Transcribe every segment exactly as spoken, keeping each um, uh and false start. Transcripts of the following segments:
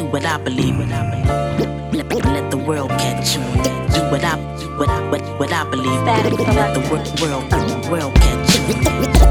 what I believe. Let, let the world catch on. Do what I, what, what, what I believe. Let the world, world, world catch on.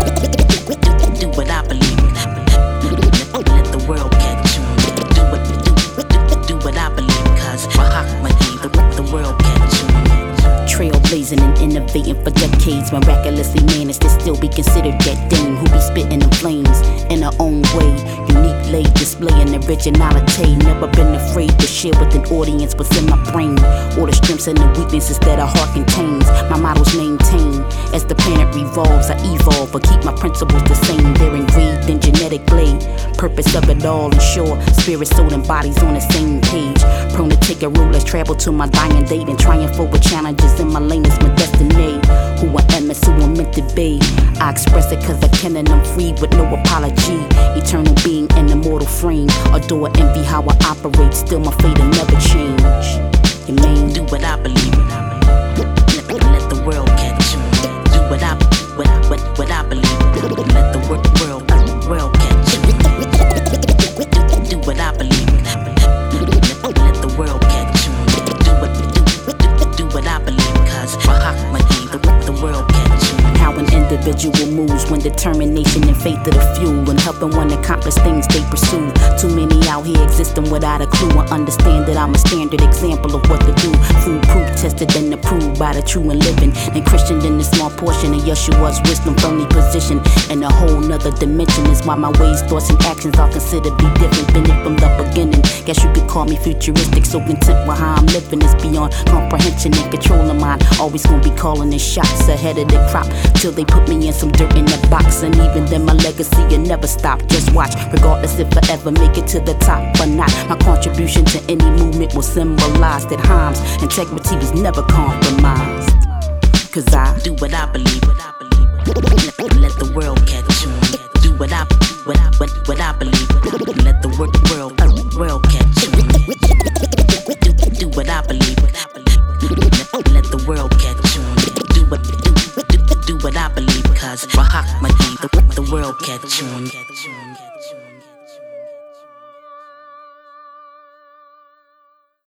Do, do what I believe. Let, let the world catch on. Do what, do, do, do what I believe. Cause Rahak the, the world catch on. Trailblazing and innovating for decades, miraculously managed to still be considered that dame who be spitting in flames in her own way. Unique lay displaying originality. Never been afraid to share with an audience what's in my brain. All the strengths and the weaknesses that a heart contains. My models maintain. As the planet revolves, I evolve, but keep my principles the same. They're engraved in genetically. Purpose of it all ensure spirit, soul, and bodies on the same page. Prone to take a road, let's travel to my dying date and triumph over challenges in my lane is my destiny. Who I am is who I'm meant to be. I express it cause I can and I'm free with no apology. Eternal being in immortal frame. Adore envy how I operate. Still my fate will never change. You mean? Do what I believe. Let, let the world catch on. Do what I, what, what, what I believe. Let the world, world, world catch on. Do, do what I believe. Let, let the world catch on. Do what, do, do, do what I believe. Cause Rahak the, the world catch on. How an individual moves when determination and faith are the fuel, and helping one accomplish things they pursue. Too many out here existing without a clue. I understand that I'm a standard example of what to do. Foolproof, tested and approved by the true and living, and Christian in a small portion of Yeshua's wisdom, firmly positioned in a whole nother dimension. Is why my ways, thoughts, and actions are considered be different. Been it from the beginning. Guess you could call me futuristic, so content with how I'm living is beyond comprehension and control of mine. Always gonna be calling the shots ahead of the crop till they put me in some dirt in the box, and even then my legacy will never stop. Just watch, regardless if I ever make it to the top or not. My contribution to any movement will symbolize that Ham's integrity was never compromised. Cause I do what I believe. Let, let the world catch on. Do what I, what, what, what I believe. Let the world, world, world catch on. Do, do what I believe. Let, let the world catch on. Do what, do, do, do what I believe. Cause Rahak the, the world catch on.